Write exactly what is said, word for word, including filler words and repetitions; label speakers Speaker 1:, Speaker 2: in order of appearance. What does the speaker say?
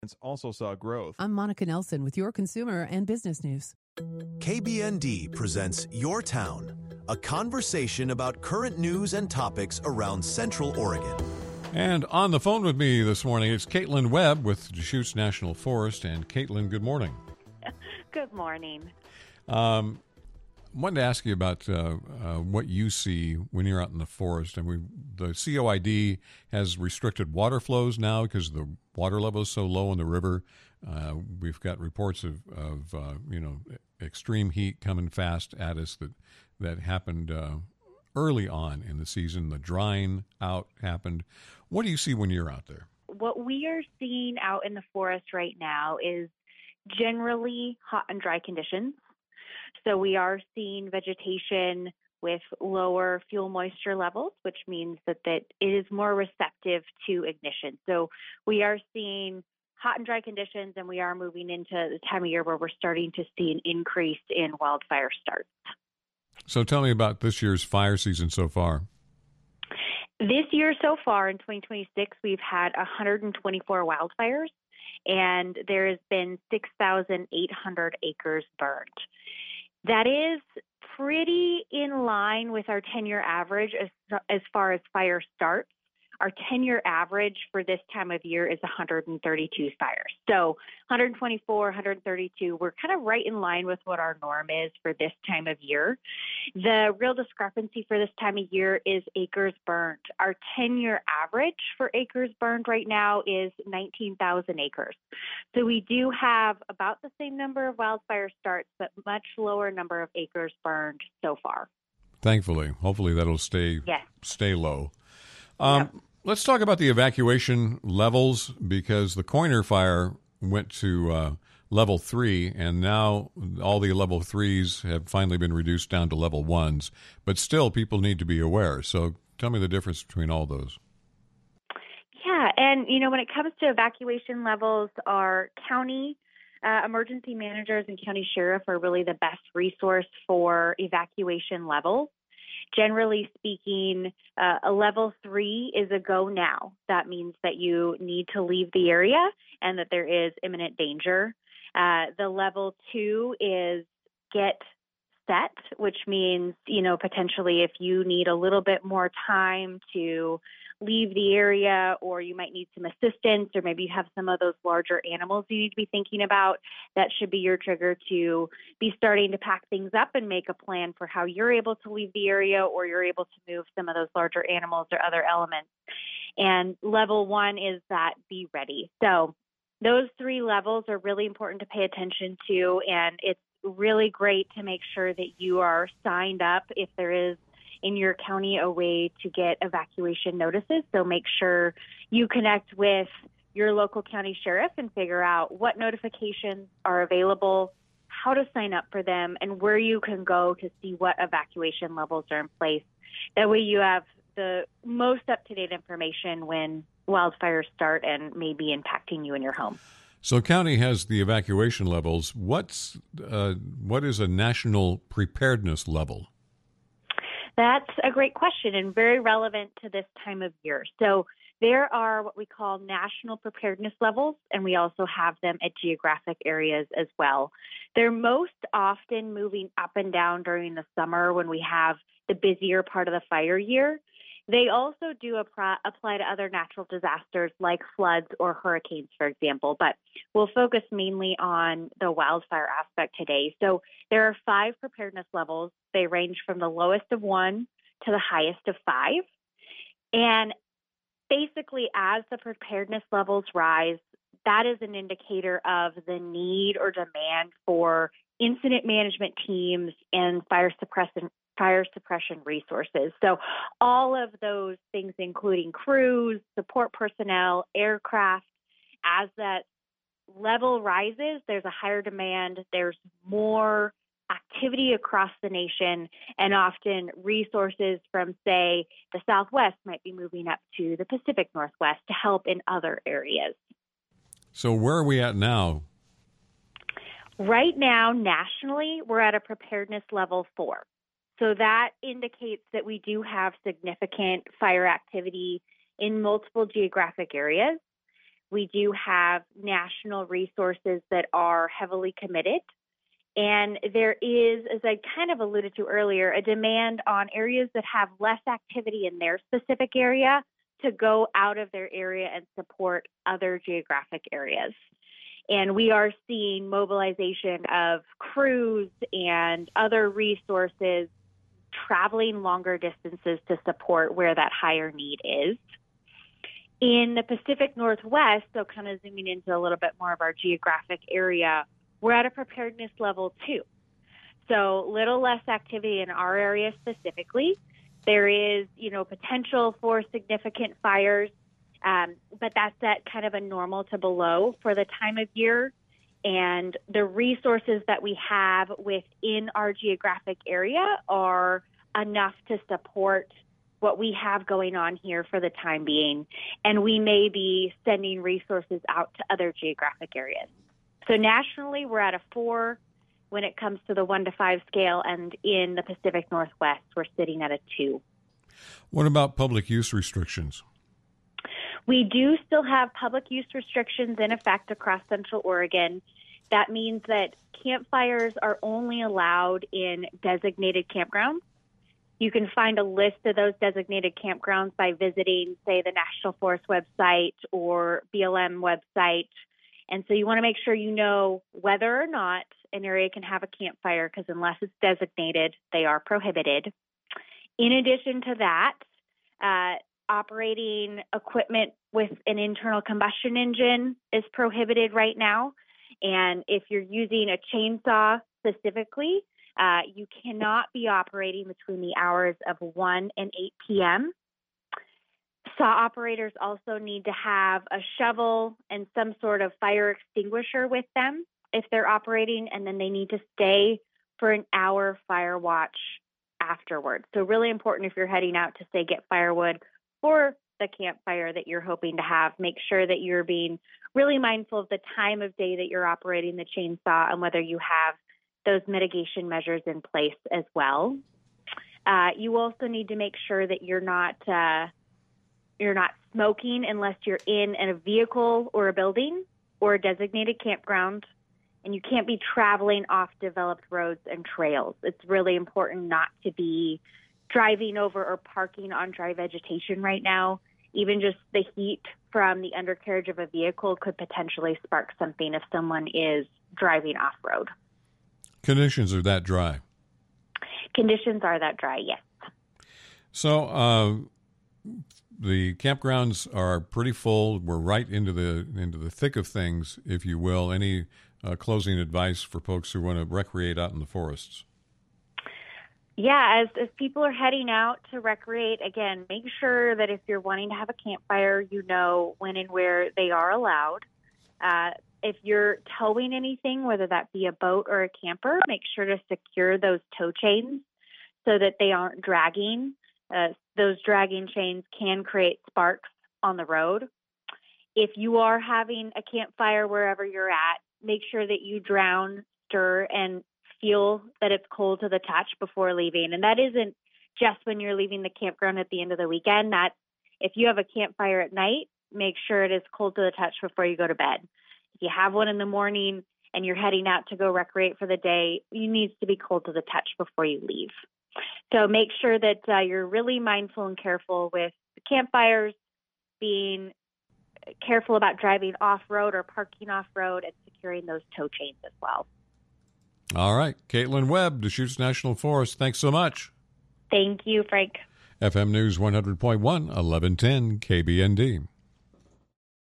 Speaker 1: also saw growth.
Speaker 2: I'm Monica Nelson with your consumer and business news.
Speaker 3: K B N D presents Your Town, a conversation about current news and topics around Central Oregon.
Speaker 4: And on the phone with me this morning, it's Caitlin Webb with Deschutes National Forest. And Caitlin, good morning.
Speaker 5: Good morning.
Speaker 4: Um, wanted to ask you about uh, uh, what you see when you're out in the forest. And we, the C O I D has restricted water flows now because the water level is so low in the river. Uh, we've got reports of, of uh, you know, extreme heat coming fast at us that that happened uh, early on in the season. The drying out happened. What do you see when you're out there?
Speaker 5: What we are seeing out in the forest right now is generally hot and dry conditions. So we are seeing vegetation with lower fuel moisture levels, which means that, that it is more receptive to ignition. So we are seeing hot and dry conditions, and we are moving into the time of year where we're starting to see an increase in wildfire starts.
Speaker 4: So tell me about this year's fire season so far.
Speaker 5: This year so far in twenty twenty-six, we've had one hundred twenty-four wildfires, and there has been six thousand eight hundred acres burned. That is pretty in line with our ten-year average as, as far as fire starts. Our ten-year average for this time of year is one hundred thirty-two fires. So one hundred twenty-four, one hundred thirty-two, we're kind of right in line with what our norm is for this time of year. The real discrepancy for this time of year is acres burned. Our ten-year average for acres burned right now is nineteen thousand acres. So we do have about the same number of wildfire starts, but much lower number of acres burned so far.
Speaker 4: Thankfully. Hopefully that'll stay,
Speaker 5: yes.
Speaker 4: stay low. Um,
Speaker 5: yep.
Speaker 4: Let's talk about the evacuation levels, because the Coiner fire went to uh, level three, and now all the level threes have finally been reduced down to level ones. But still, people need to be aware. So tell me the difference between all those.
Speaker 5: Yeah, and, you know, when it comes to evacuation levels, our county uh, emergency managers and county sheriff are really the best resource for evacuation levels. Generally speaking, uh, a level three is a go now. That means that you need to leave the area and that there is imminent danger. Uh, the level two is get set, which means, you know, potentially if you need a little bit more time to leave the area, or you might need some assistance, or maybe you have some of those larger animals you need to be thinking about, that should be your trigger to be starting to pack things up and make a plan for how you're able to leave the area, or you're able to move some of those larger animals or other elements. And level one is that be ready. So those three levels are really important to pay attention to, and it's really great to make sure that you are signed up if there is in your county a way to get evacuation notices. So make sure you connect with your local county sheriff and figure out what notifications are available, how to sign up for them, and where you can go to see what evacuation levels are in place. That way you have the most up-to-date information when wildfires start and may be impacting you in your home.
Speaker 4: So county has the evacuation levels. What's uh, what is a national preparedness level?
Speaker 5: That's a great question and very relevant to this time of year. So there are what we call national preparedness levels, and we also have them at geographic areas as well. They're most often moving up and down during the summer when we have the busier part of the fire year. They also do apply, apply to other natural disasters like floods or hurricanes, for example, but we'll focus mainly on the wildfire aspect today. So there are five preparedness levels. They range from the lowest of one to the highest of five. And basically, as the preparedness levels rise, that is an indicator of the need or demand for incident management teams and fire suppression fire suppression resources. So all of those things, including crews, support personnel, aircraft, as that level rises, there's a higher demand, there's more activity across the nation, and often resources from, say, the Southwest might be moving up to the Pacific Northwest to help in other areas.
Speaker 4: So where are we at now?
Speaker 5: Right now, nationally, we're at a preparedness level four. So that indicates that we do have significant fire activity in multiple geographic areas. we do have national resources that are heavily committed. And there is, as I kind of alluded to earlier, a demand on areas that have less activity in their specific area to go out of their area and support other geographic areas. And we are seeing mobilization of crews and other resources traveling longer distances to support where that higher need is. In the Pacific Northwest, so kind of zooming into a little bit more of our geographic area, we're at a preparedness level two. So little less activity in our area specifically. There is, you know, potential for significant fires, um, but that's at kind of a normal to below for the time of year. And the resources that we have within our geographic area are enough to support what we have going on here for the time being. And we may be sending resources out to other geographic areas. So nationally, we're at a four when it comes to the one to five scale, and in the Pacific Northwest, we're sitting at a two.
Speaker 4: What about public use restrictions?
Speaker 5: We do still have public use restrictions in effect across Central Oregon. That means that campfires are only allowed in designated campgrounds. You can find a list of those designated campgrounds by visiting, say, the National Forest website or B L M website. And so you want to make sure you know whether or not an area can have a campfire, because unless it's designated, they are prohibited. In addition to that, uh, operating equipment with an internal combustion engine is prohibited right now. And if you're using a chainsaw specifically, uh, you cannot be operating between the hours of one and eight p.m. Saw operators also need to have a shovel and some sort of fire extinguisher with them if they're operating, and then they need to stay for an hour fire watch afterwards. So really important if you're heading out to, say, get firewood for the campfire that you're hoping to have. Make sure that you're being really mindful of the time of day that you're operating the chainsaw and whether you have those mitigation measures in place as well. Uh, you also need to make sure that you're not uh, you're not smoking unless you're in a vehicle or a building or a designated campground, and you can't be traveling off developed roads and trails. It's really important not to be driving over or parking on dry vegetation right now. Even just the heat from the undercarriage of a vehicle could potentially spark something if someone is driving off-road.
Speaker 4: Conditions are that dry?
Speaker 5: Conditions are that dry, yes.
Speaker 4: So uh, the campgrounds are pretty full. We're right into the into the thick of things, if you will. Any uh, closing advice for folks who want to recreate out in the forests?
Speaker 5: Yeah, as, as people are heading out to recreate, again, make sure that if you're wanting to have a campfire, you know when and where they are allowed. Uh, if you're towing anything, whether that be a boat or a camper, make sure to secure those tow chains so that they aren't dragging. Uh, those dragging chains can create sparks on the road. If you are having a campfire wherever you're at, make sure that you drown, stir, and feel that it's cold to the touch before leaving. And that isn't just when you're leaving the campground at the end of the weekend. That's if you have a campfire at night, make sure it is cold to the touch before you go to bed. If you have one in the morning and you're heading out to go recreate for the day, you need to be cold to the touch before you leave. So make sure that uh, you're really mindful and careful with the campfires, being careful about driving off-road or parking off-road, and securing those tow chains as well.
Speaker 4: All right. Caitlin Webb, Deschutes National Forest, thanks so much.
Speaker 5: Thank you, Frank.
Speaker 4: F M News one hundred point one, eleven ten K B N D.